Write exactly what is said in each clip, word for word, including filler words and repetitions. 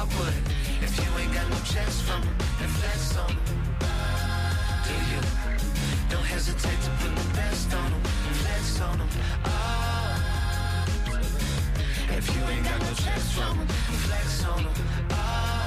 would. If you ain't got no checks from them, then flex on them. Do you? Don't hesitate to put the best on them, flex on them. Oh. If you ain't got no checks from them, flex on them. Oh.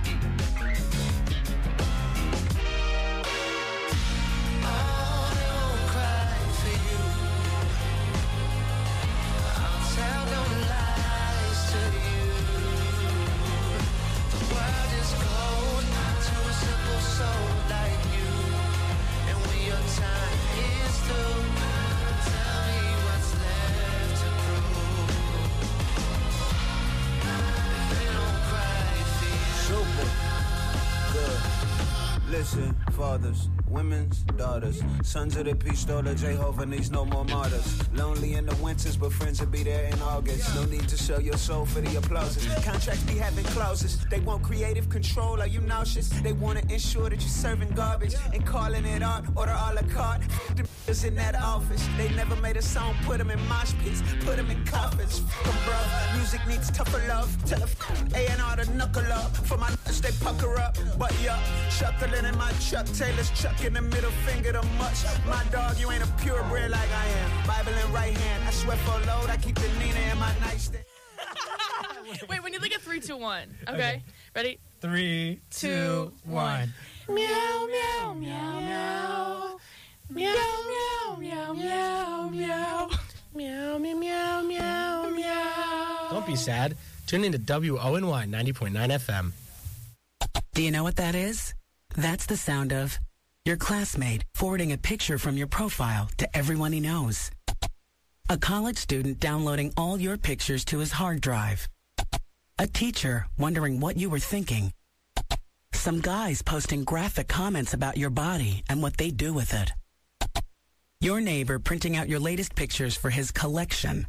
Listen, fathers, women's daughters, sons of the Pistola, Jehovah needs no more martyrs. Lonely in the winters, but friends will be there in August. No need to sell your soul for the applauses. Contracts be having clauses. They want creative control. Are you nauseous? They want to ensure that you're serving garbage and calling it art. Order a la carte. The is in that office. They never made a song. Put them in mosh pits. Put them in coffins. Fuck 'em, bro. Music needs tougher love. Tell a A and R to knuckle up. For my nuts, they pucker up. But yeah, chuckling in my Chuck Taylor's chucking the middle finger to much. My dog, you ain't a purebred like I am. Bible in right hand. I swear for a load. I keep the Nina in my nightstand. Wait, when you think of three, two, one. Okay. okay. Ready? Three, two, one. Meow, meow, meow, meow. Meow, meow, meow, meow, meow. Meow, meow, meow, meow, meow. Don't be sad. Tune into W O N Y ninety point nine F M. Do you know what that is? That's the sound of your classmate forwarding a picture from your profile to everyone he knows. A college student downloading all your pictures to his hard drive. A teacher wondering what you were thinking. Some guys posting graphic comments about your body and what they do with it. Your neighbor printing out your latest pictures for his collection.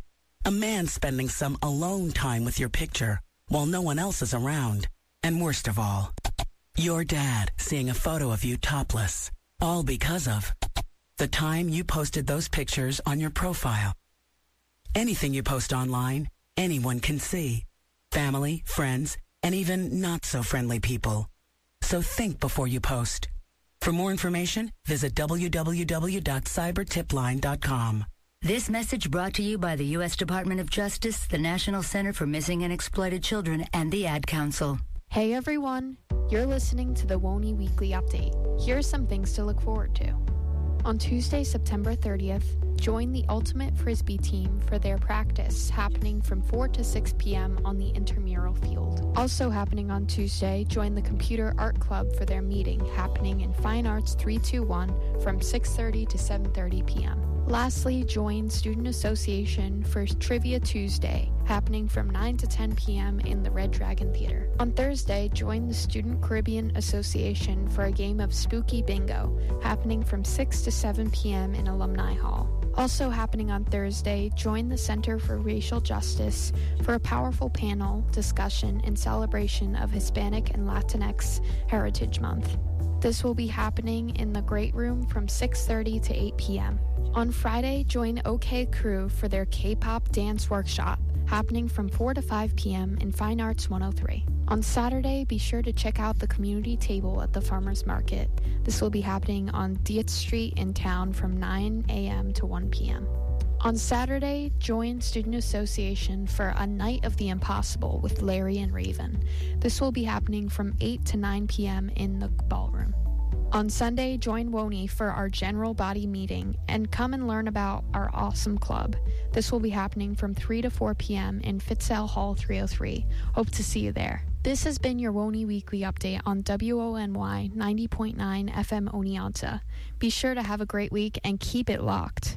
A man spending some alone time with your picture while no one else is around. And worst of all, your dad seeing a photo of you topless. All because of the time you posted those pictures on your profile. Anything you post online, anyone can see. Family, friends, and even not-so-friendly people. So think before you post. For more information, visit w w w dot cyber tip line dot com. This message brought to you by the U S Department of Justice, the National Center for Missing and Exploited Children, and the Ad Council. Hey everyone, you're listening to the W O N Y Weekly Update. Here are some things to look forward to. On Tuesday, September thirtieth, join the Ultimate Frisbee team for their practice happening from four to six p.m. on the intramural field. Also happening on Tuesday, join the Computer Art Club for their meeting happening in Fine Arts three two one from six thirty to seven thirty p.m. Lastly, join Student Association for Trivia Tuesday happening from nine to ten p.m. in the Red Dragon Theater. On Thursday, join the Student Caribbean Association for a game of Spooky Bingo happening from six to seven p.m. in Alumni Hall. Also happening on Thursday, join the Center for Racial Justice for a powerful panel discussion in celebration of Hispanic and Latinx Heritage Month. This will be happening in the Great Room from six thirty to eight p.m. On Friday, join OK Crew for their K-pop dance workshop happening from four to five p.m. in Fine Arts one oh three. On Saturday, be sure to check out the community table at the Farmers Market. This will be happening on Dietz Street in town from nine a.m. to one p.m. On Saturday, join Student Association for a Night of the Impossible with Larry and Raven. This will be happening from eight to nine p.m. in the ballroom. On Sunday, join W O N Y for our general body meeting and come and learn about our awesome club. This will be happening from three to four p.m. in Fitzell Hall three oh three. Hope to see you there. This has been your W O N Y Weekly Update on W O N Y ninety point nine F M Oneonta. Be sure to have a great week and keep it locked.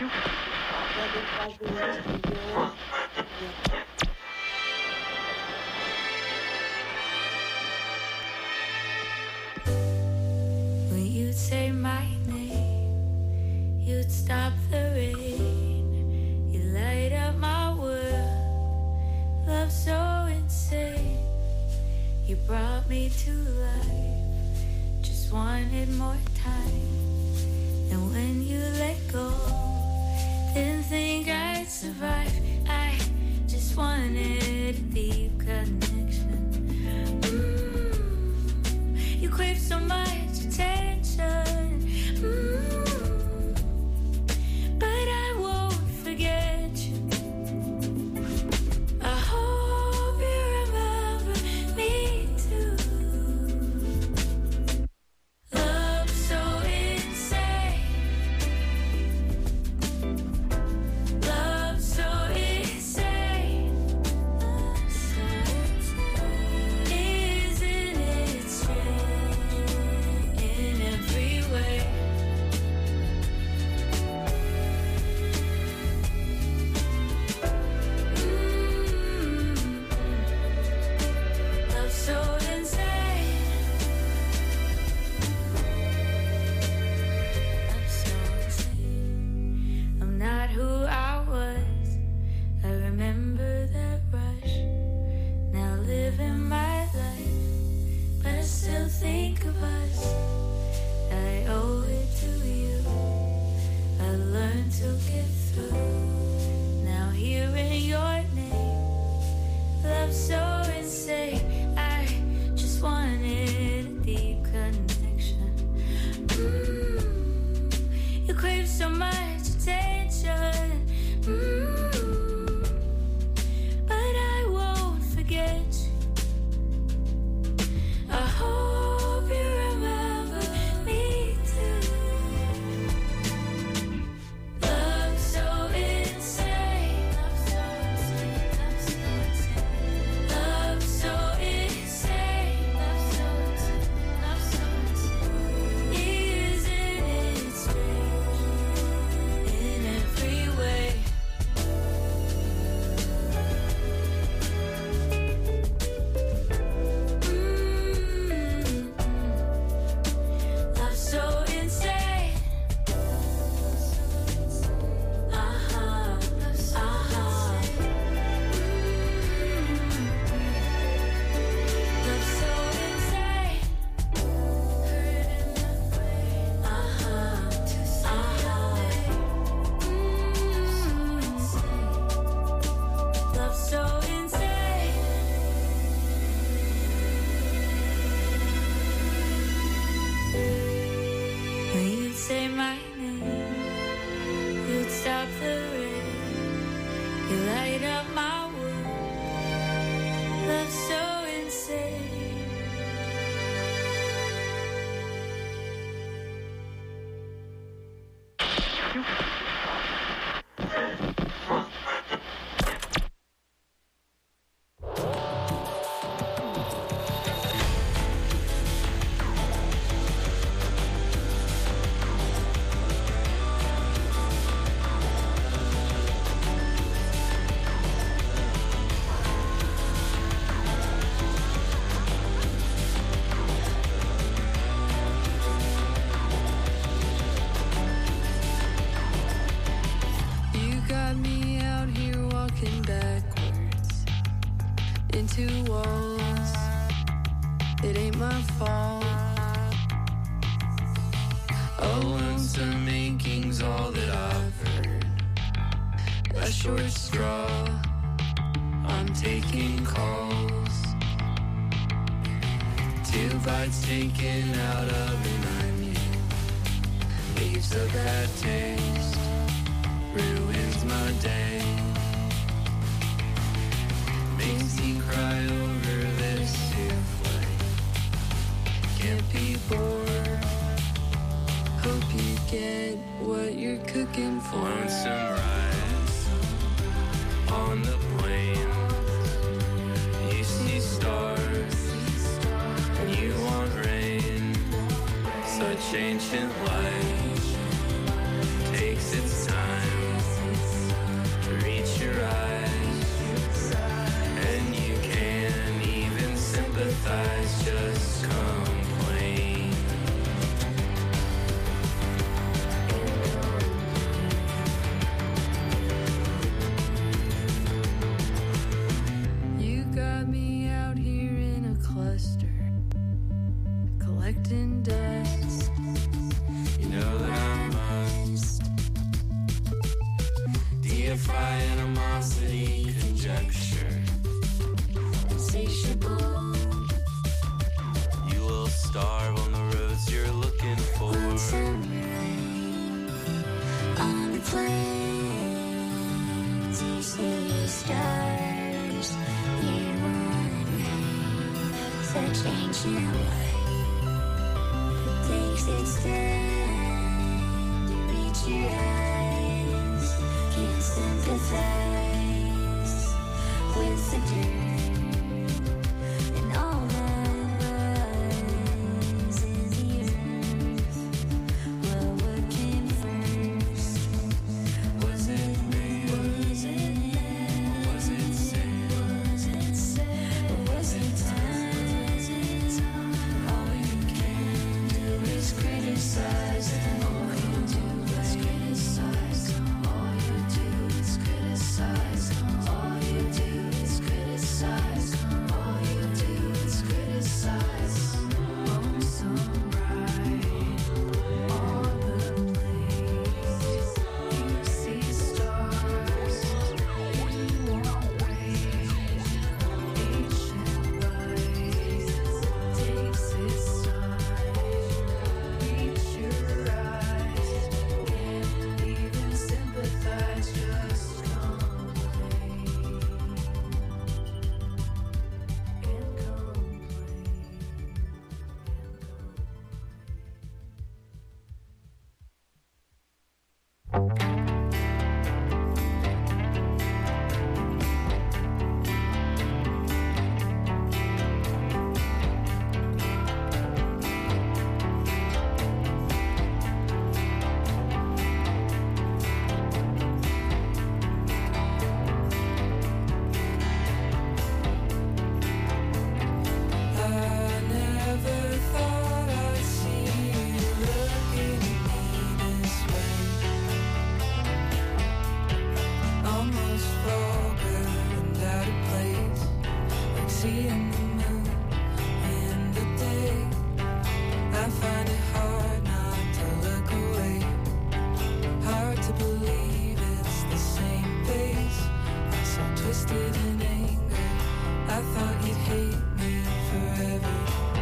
When you'd say my name, you'd stop the rain. You light up my world, love so insane. You brought me to life, just wanted more time. And when you let go, didn't think I'd survive. I just wanted a deep connection. Mm, you crave so much attention. Mm, but I won't forget you. I hope you remember me too. Love so insane. Love so insane. Isn't it strange in every way? Mm. Love so insane. Love so insane. I'm not who I was. I remember that rush. Now living my life, but I still think of us. I owe it to you. I learned to get through. Now hearing your name, love so insane. I just wanted a deep connection. Mm, you crave so much attention. Mm, but I won't forget you. I hope you remember me too. Love so insane. Love so insane. Love so insane. Love so insane. Isn't it strange in every way? Mm. Love so insane. Uh-huh. Uh-huh. Mm. Love so insane. Uh-huh. Uh-huh. Mm. Love so insane. When you'd say my name, you'd stop the rain. You light up my world. Love so insane. You got me out here walking backwards into walls. It ain't my fault. A lonesome aching's all that I've heard. A short straw. I'm taking calls. Two bites taken out of an onion. Leaves a bad taste. Ruins my day. Makes me cry over this souffle. Can't be bored. Hope you get what you're cooking for. Lonesome rides on the plain. You see stars and you want rain. Such ancient life takes its time. collecting dust. You know that I must deify animosity, conjecture. Insatiable. You will starve on the roads you're looking for. On the plains, you see the stars. You wandering such ancient light. Takes its time to reach your eyes. Can't sympathize with the dirt and all that is the earth. Well, what came first? Was it me? Was it man? Was it sin? Was it sad? Or was it time? All you can do is criticize. All you do is criticize. All you do is criticize. All you do is criticize. All you do is criticize. On some ride on the place, you see stars. You won't wait. Ancient light takes its time. Reach your eyes. Can't even sympathize. Just complain and I never thought I'd see you looking at me this way. Almost vulgar and out of place, like seeing the moon in the day. I find it hard not to look away. Hard to believe it's the same face. I'm so twisted in anger. I thought you'd hate me forever.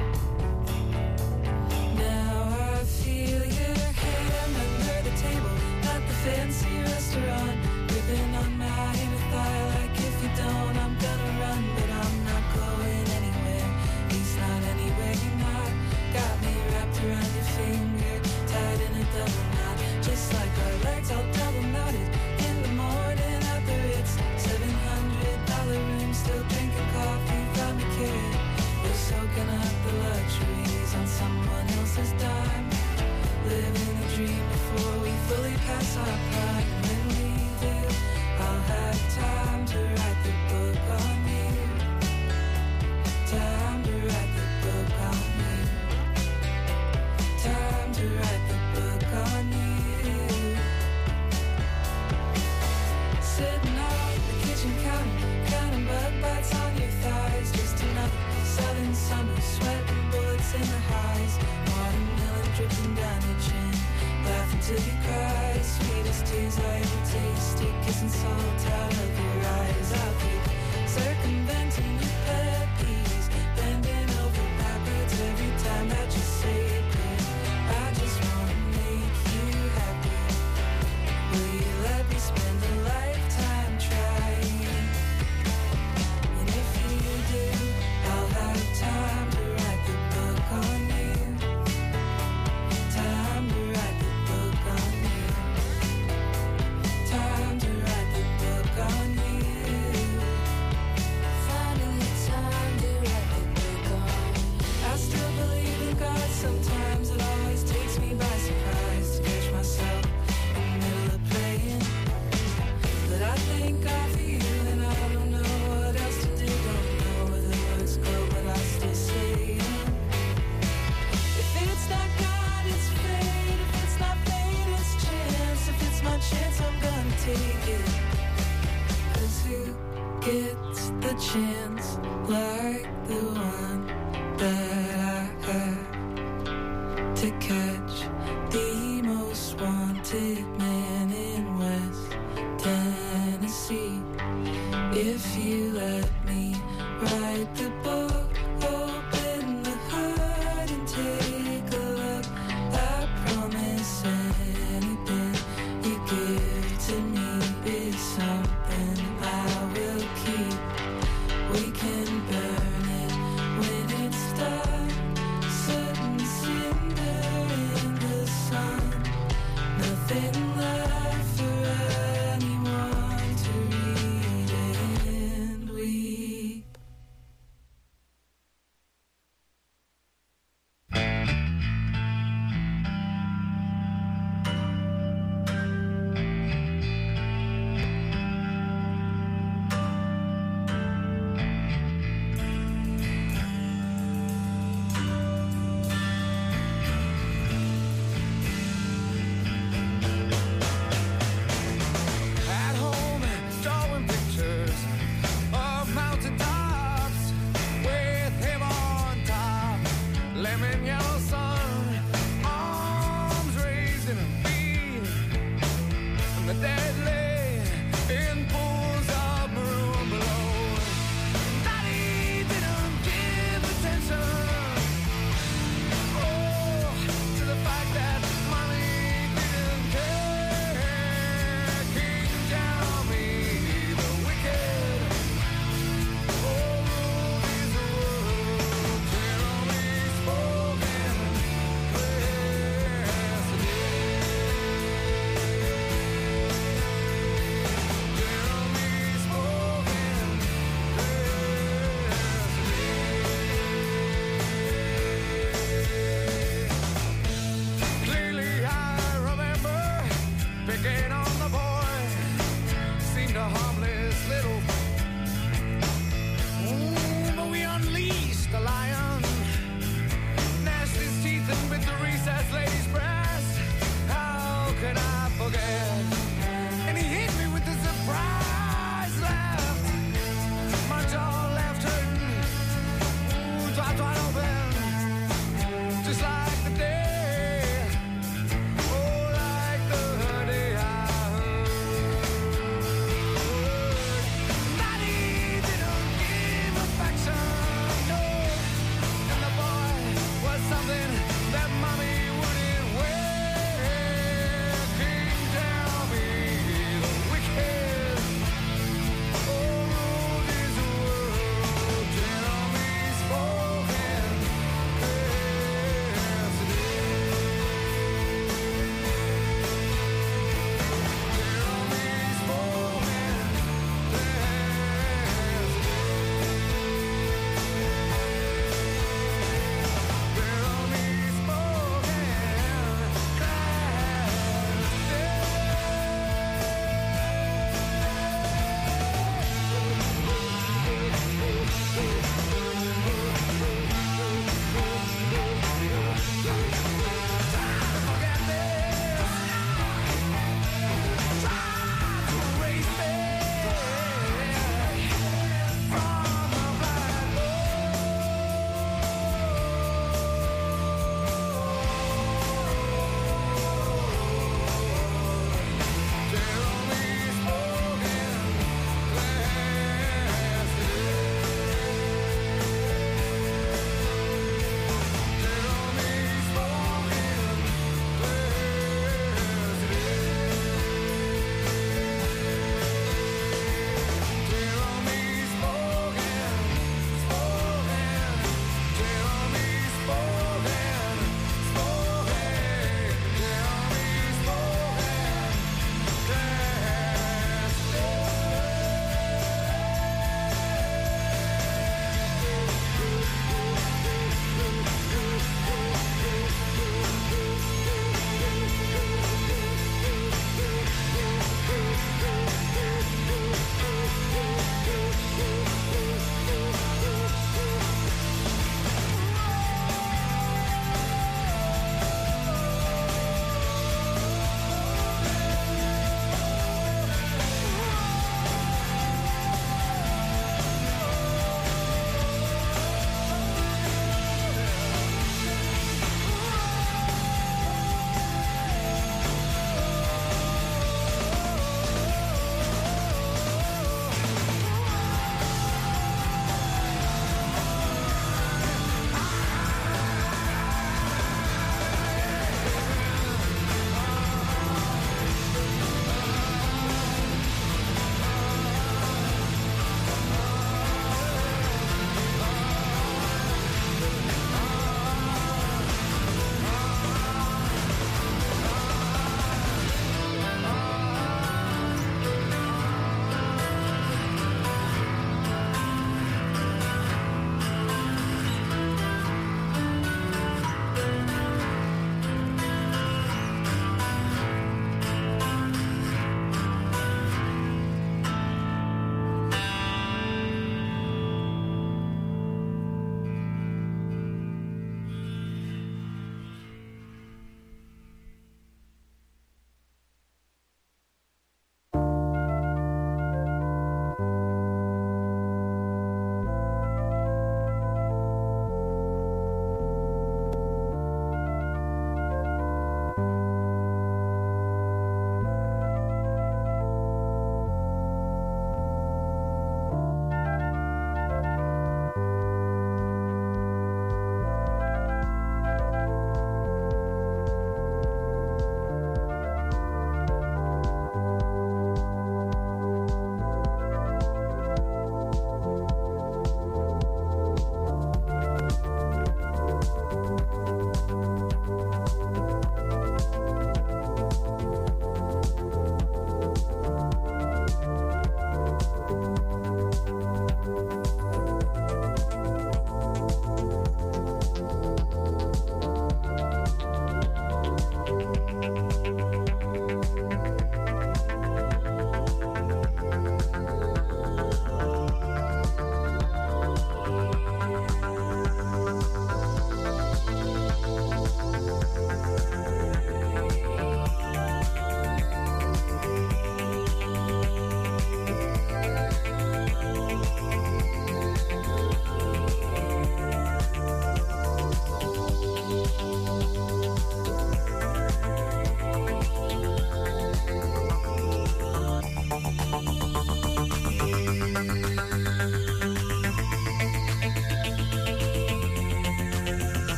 Now I feel your hand under the table at the fancy restaurant, gripping on my inner thigh like if you don't, I'm gonna run, but I'm not going anywhere. At least not anywhere you're not. Got me wrapped around your finger, tied in a double knot, just like our legs all double knotted. In the morning at the Ritz, seven hundred dollar room, still drinking coffee from a kid. We're soaking up the luxuries on someone else's dime, living a dream before we fully pass our prime. When we do, I'll have time to write the book on you. Time to write the book on you. Time to write the book on you. Sitting on the kitchen counter, counting bug bites on your thighs. Just another southern summer, sweating bullets in the highs. Watermelon dripping down your chin, laughing till you cry. Sweetest tears I ever tasted, kissing salt out of your eyes. I'll keep circumventing your pet peeves, bending over backwards every time that you say it. I just wanna make you happy. Will you let me spend a lifetime trying? And if you do, I'll have time to write the book on you. Time to write the book on you. Time to write the book on you. Finally, time to write the book on you. I still believe in God sometimes. It always takes me by surprise to catch myself in the middle of praying. But I thank God for you, and I don't know what else to do. Don't know where the words go, but I still say it. If it's not God, it's fate. If it's not fate, it's chance. If it's my chance, I'm gonna take it. 'Cause who gets the chance like the one that I had? to catch the most wanted man in West Tennessee. If you let me write the book, open the hood and take a look, I promise anything you give to me is something I will keep. We can burn it when it's dark, certain cinder in the sun, nothing left for anyone to read and weep. At home, drawing pictures of mountain tops with him on top. Lemon yellow sun, arms raised in a beat, and the dead lay in pools of maroon below. Daddy didn't give attention, oh, to the fact that mommy didn't care. King Jeremy the wicked, oh, ruled his world. Jeremy spoken yesterday. Jeremy spoken yesterday. Clearly I remember picking on the boy, seemed a harmless little. Ooh, but we unleashed the lion, gnashed his teeth and bit the recessed lady's breast. How can I forget? And he hit me with the surprise left. My jaw left hurting, ooh, dropped wide open, just like the day, oh, like the day I heard. Daddy didn't give affection, no, and the boy was something that mommy wouldn't wear. King Jeremy the wicked, oh, ruled his world. Jeremy spoken yesterday.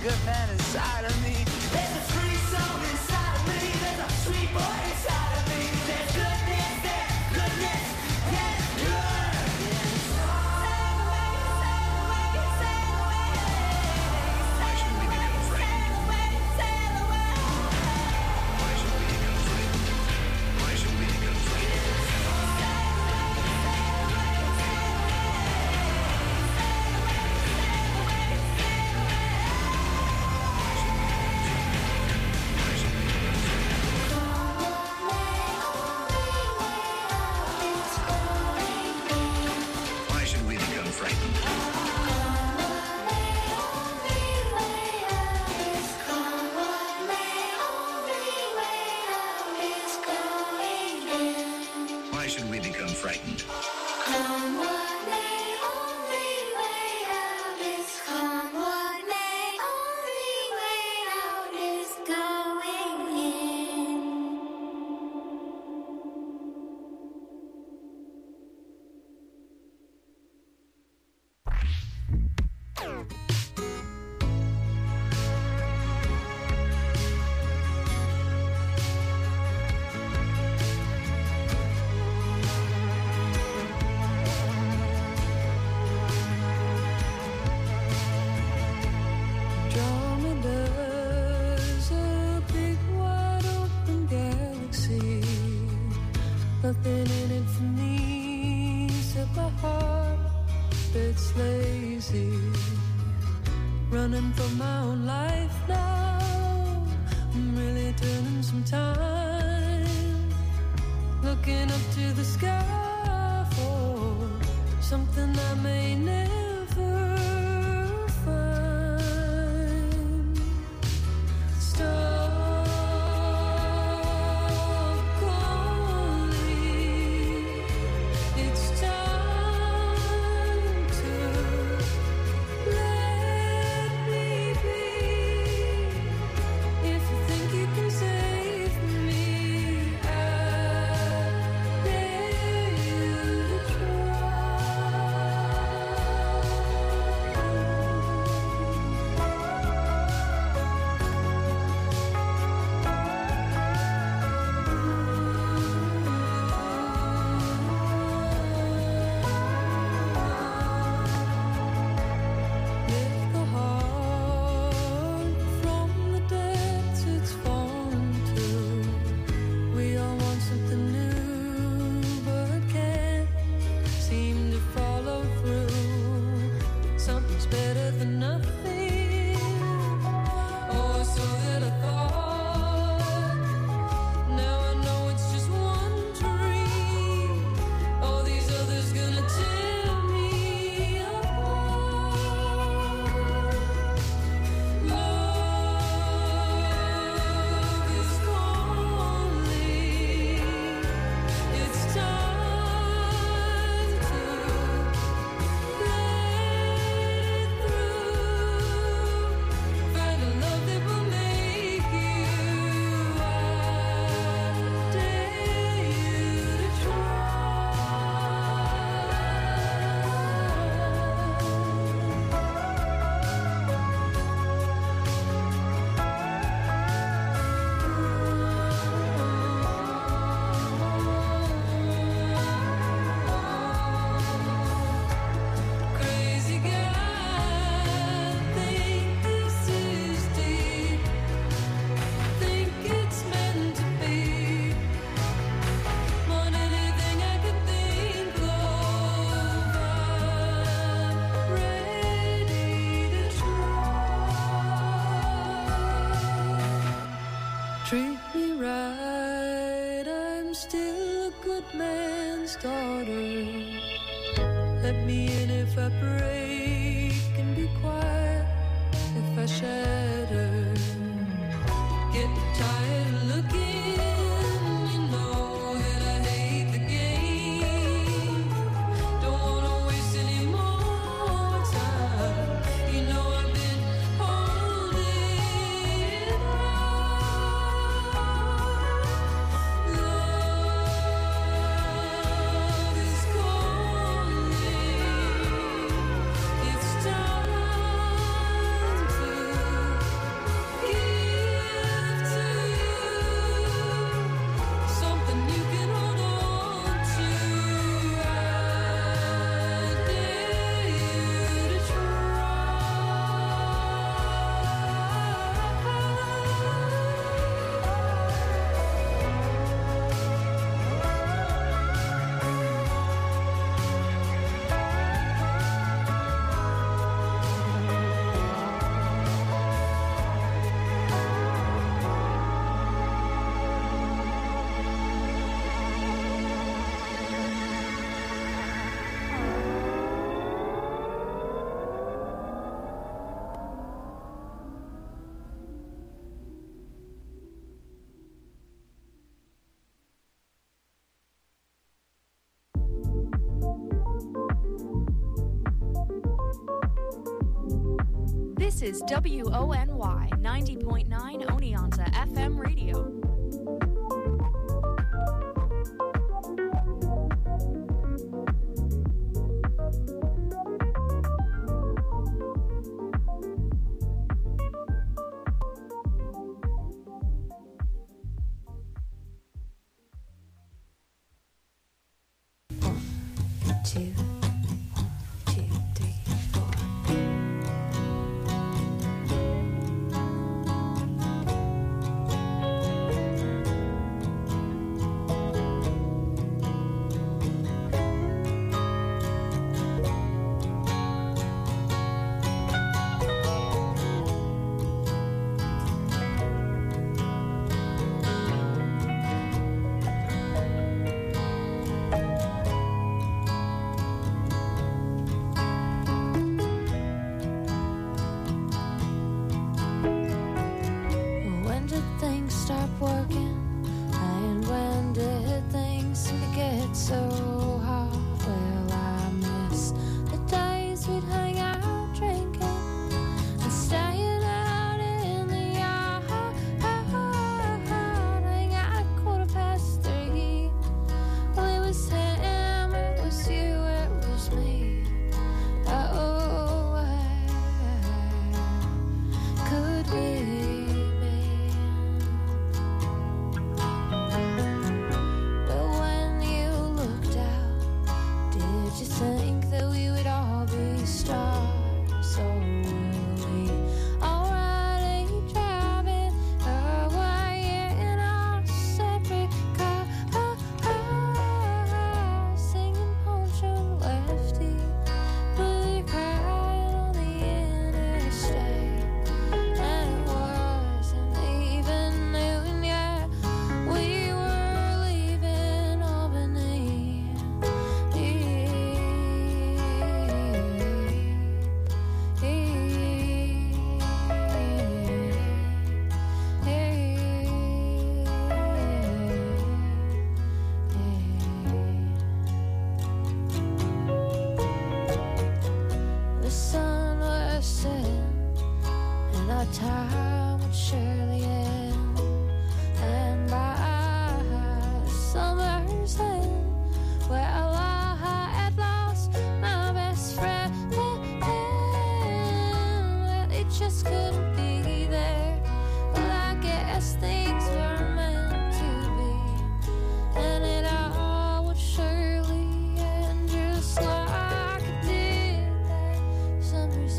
good man inside of me. There's a free soul inside of me. There's a sweet boy inside of me. There's goodness, there's goodness, there's goodness. Why should we become frightened? Why should we become frightened? Why should we become frightened? Why should we become frightened? Why should we become frightened? Come what may, only way out is come what may, only way out is going in. Andromeda's a big wide open galaxy. Nothing in it for me except my heart that's lazy. Running for my own life now. I'm really turning some time. Looking up to the sky for something I may never find. Stop calling. It's time to let me be. If you think you can save me, I dare you to lift the heart from the depths it's fallen to. We all want something new, but can't seem to follow through. Something's better than nothing. Oh, so that I thought. Now I know it's just one dream. All these others gonna tear me apart. Love is calling. It's time to let it through. Find a love that will make you. I dare you to Crazy guy, think this is deep. Think it's meant to be. Want anything I could think of. I'm ready to try. Treat me right. I'm still a good man's daughter. Let me in if I break, and be quiet if I shatter. Get tired of looking, you know that I hate the game. Don't wanna waste any more time. You know I've been holding on. Love is calling. It's time to This is W O N Y ninety point nine Oneonta F M radio. Two, two, three, four. When did things stop working? And when did things seem to get so hard? Well, I miss the days we'd hang out drinking and staying out in the yard. Hang out at quarter past three. Well, it was him, it was you, it was me. Oh, where could we be? Well, when you looked out, did you think that we would all be stars? Or were we already driving away in our separate cars, singing Poncho Lefty, really crying on the interstate? And it wasn't even noon yet, we were leaving Albany. The sun was setting and our time would surely end. And by summer's end, well, I had lost my best friend. Well, it just couldn't be there. Well, I guess things were meant to be, and it all would surely end just like it did that summer's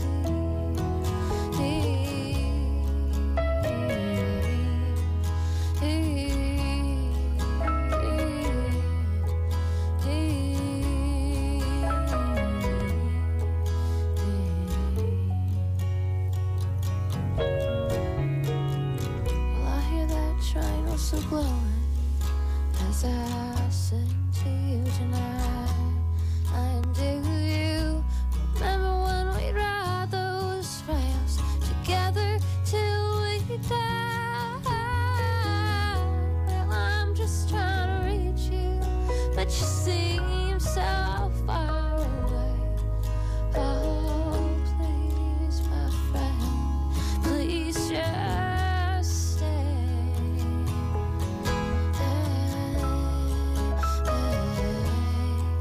Well, I hear that train whistle blowing as I sing to you tonight. And do you remember when we'd ride those rails together till we die? Well, I'm just trying to reach you, but you seem so far away. Oh, please, my friend, please just stay. Hey, hey.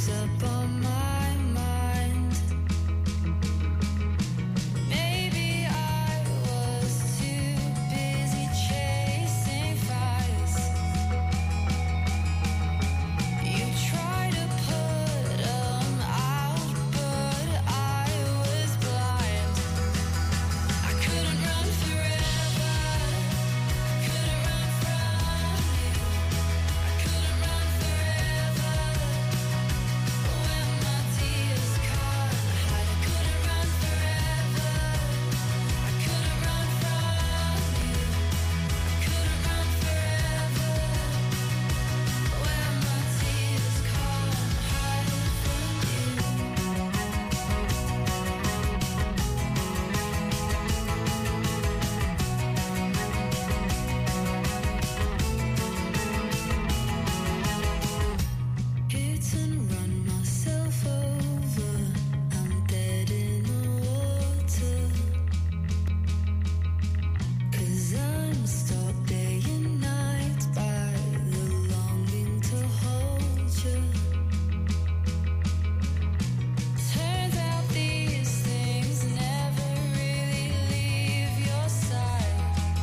always up on my mind. Maybe I was too busy chasing fires. You try to put them out, but I was blind. I couldn't run forever, couldn't run from you. I couldn't run forever when my tears can't hide. I couldn't run forever, I couldn't run from you. I couldn't run forever when my tears can't hide from Hit and run myself over. I'm dead in the water. 'Cause I'm stuck day and night by the longing to hold you. Turns out these things never really leave your side.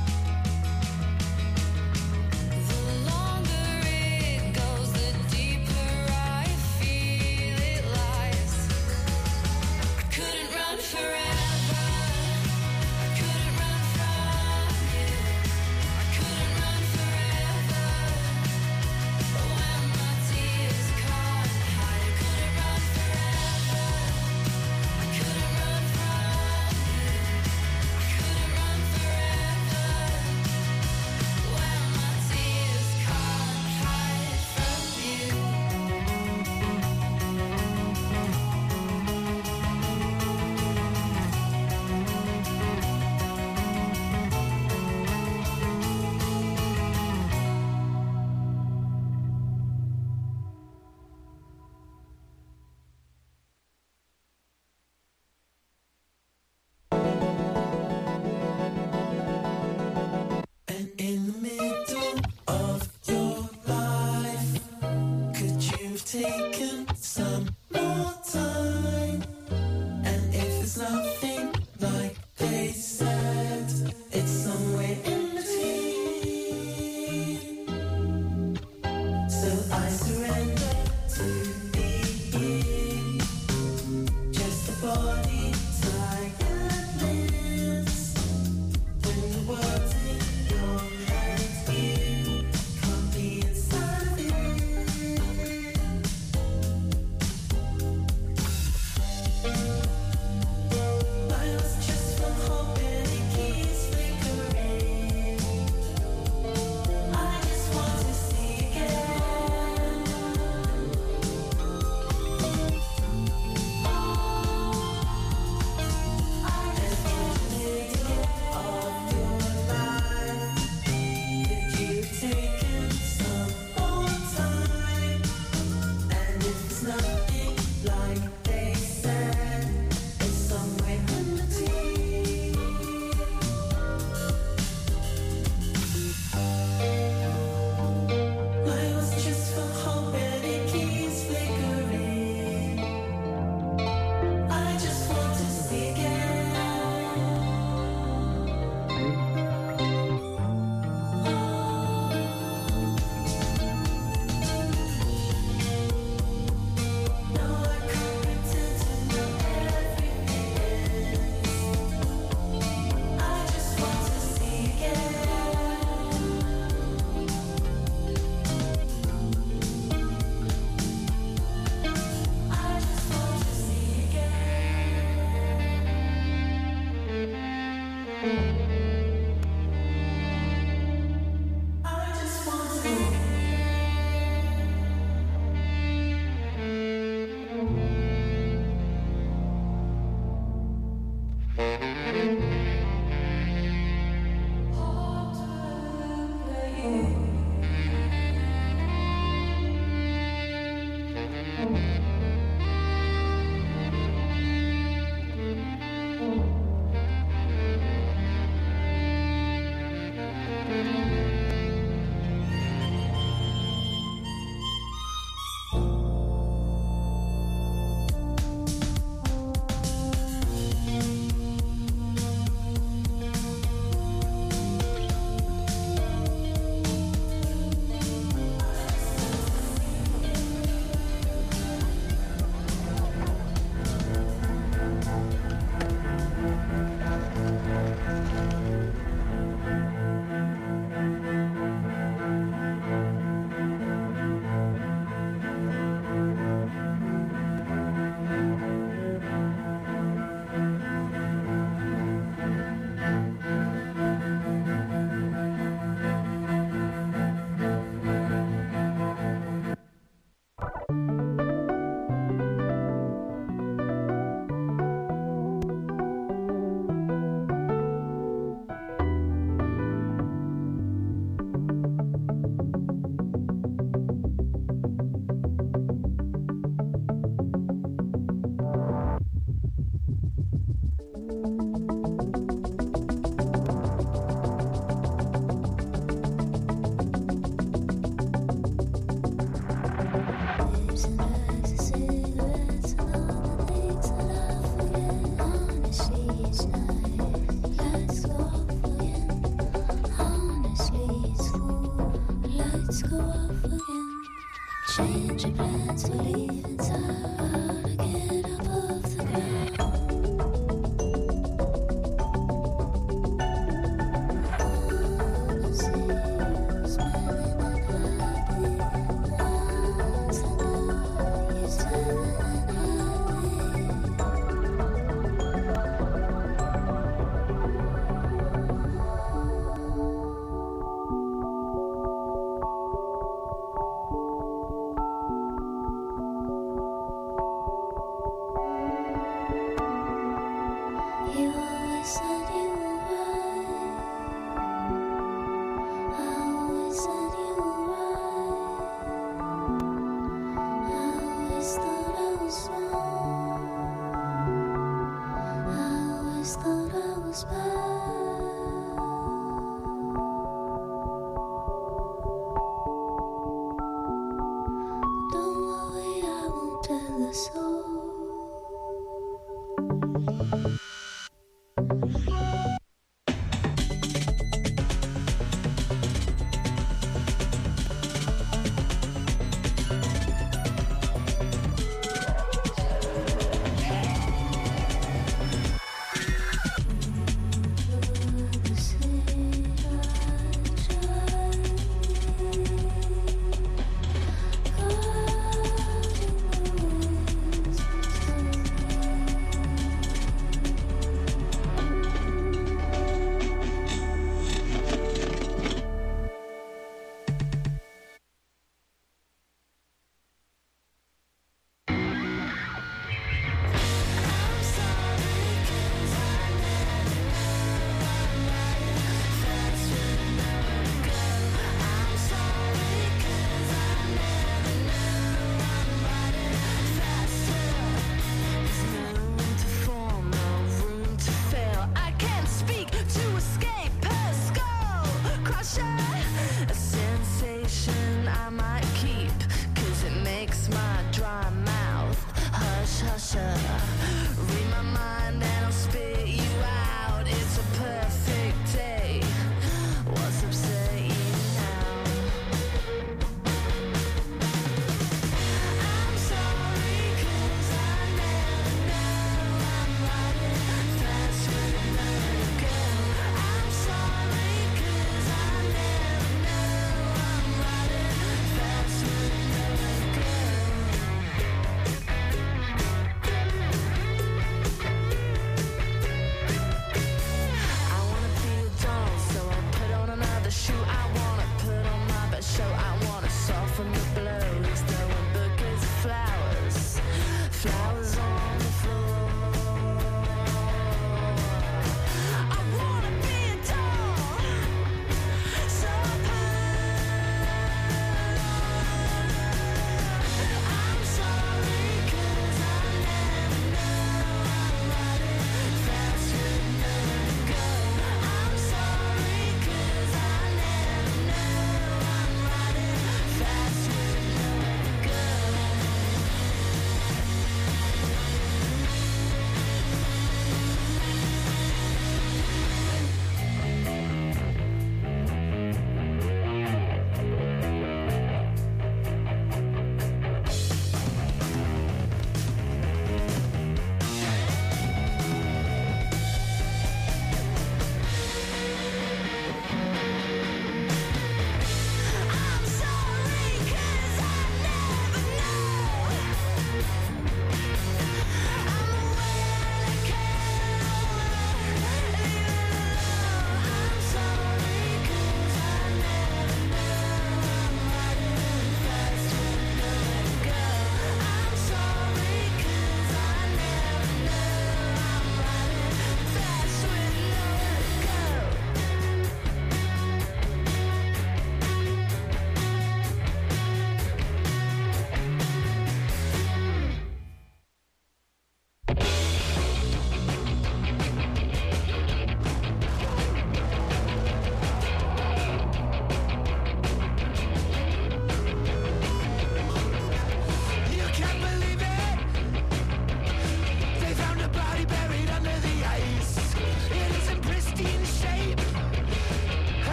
The longer it goes, the deeper I feel it lies. I couldn't run forever, I couldn't run from you. I couldn't run forever when my tears can't hide. I couldn't run forever, I couldn't run from you. I couldn't run forever when my tears can't hide from you. And in the middle of your life, could you have taken some more time? And if it's nothing like they said, it's somewhere in between. So I surrender to being just a body tiredness. When the world's in your hands, you can't be inside of it. Miles just from hope and it keeps flickering. I just want to see again.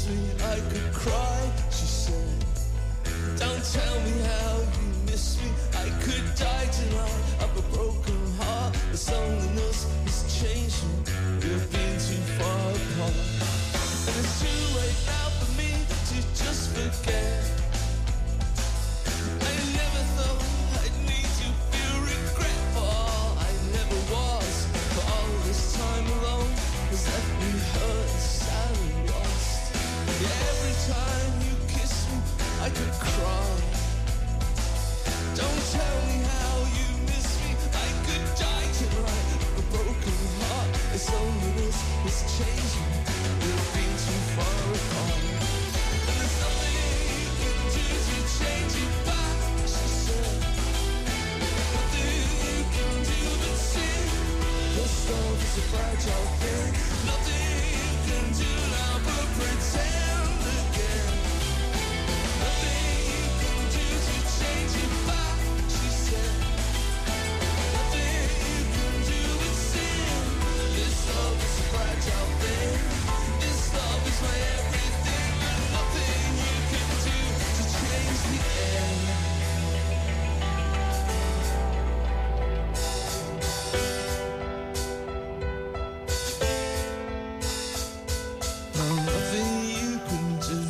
me, I could cry. She said, don't tell me how you miss me. I could die tonight of a broken heart. This loneliness is changing. We've been too far apart. And it's too late now for me to just forget. I never thought I'd need to feel regret for all I never was. For all this time alone has left me hurt, sad and lost. Yeah, every time you kiss me, I could cry. Don't tell me how you miss me. I could die tonight with a broken heart. This loneliness is changing. We've been too far apart. And there's nothing you can do to change it back, she said. Nothing you can do but sin. This love is a fragile thing. Nothing you can do now but pretend again. Nothing you can do to change it back, she said. Nothing you can do but sin. This love is a fragile thing. This love is my everything. And nothing you can do to change the end. No, nothing you can do.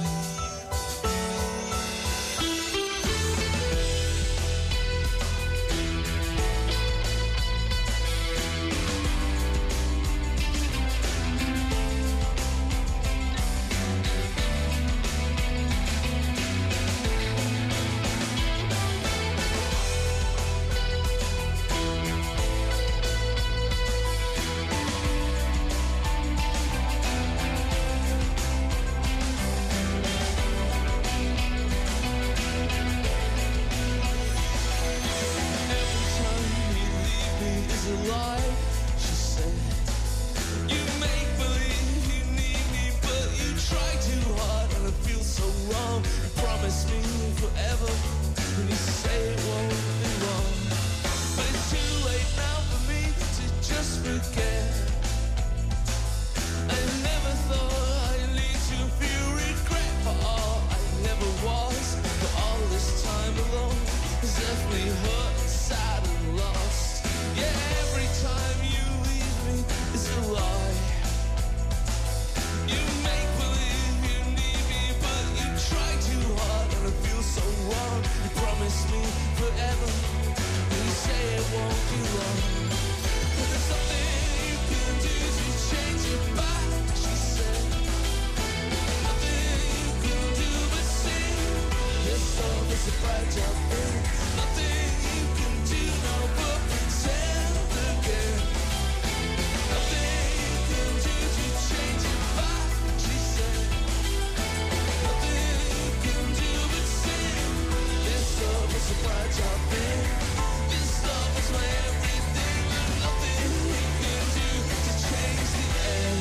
Every time you leave me is a lie, she said. You make believe you need me, but you try too hard and it feels so wrong. You promise me forever, and you say it won't be long. But it's too late now for me to just forget. I never thought I'd need to feel regret for all I never was. For all this time alone has left me hurt, sad and lost. Yeah, every time you leave me is a lie. You make believe you need me, but you try too hard and it feels so wrong. You promise me forever, and you say it won't be long. But there's nothing you can do to change it back, she said. Nothing you can do but sin. This love is a fragile thing. Nothing you can do now but pretend again. Nothing you can do to change it back, she said. Nothing you can do but sin. This love is a fragile thing. This love is my everything. And nothing you can do to change the end.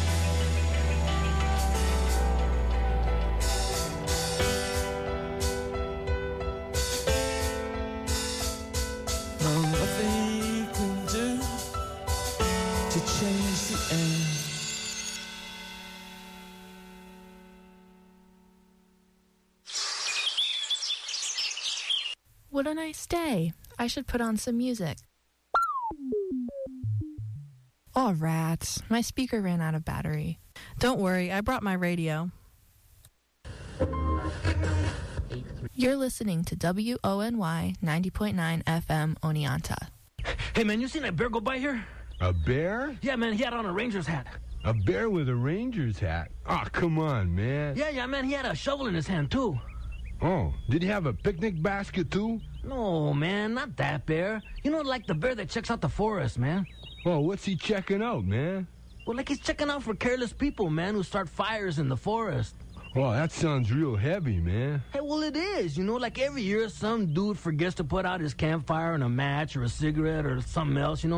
No, nothing you can do to change the end. What a nice day. I should put on some music. Oh, rats. My speaker ran out of battery. Don't worry, I brought my radio. You're listening to W O N Y ninety point nine F M Oneonta. Hey, man, you seen that bear go by here? A bear? Yeah, man, he had on a Ranger's hat. A bear with a Ranger's hat? Oh, come on, man. Yeah, yeah, man, he had a shovel in his hand, too. Oh, did he have a picnic basket, too? No, man, not that bear. You know, like the bear that checks out the forest, man. Oh, what's he checking out, man? Well, like he's checking out for careless people, man, who start fires in the forest. Oh, that sounds real heavy, man. Hey, well, it is. You know, like every year some dude forgets to put out his campfire and a match or a cigarette or something else, you know.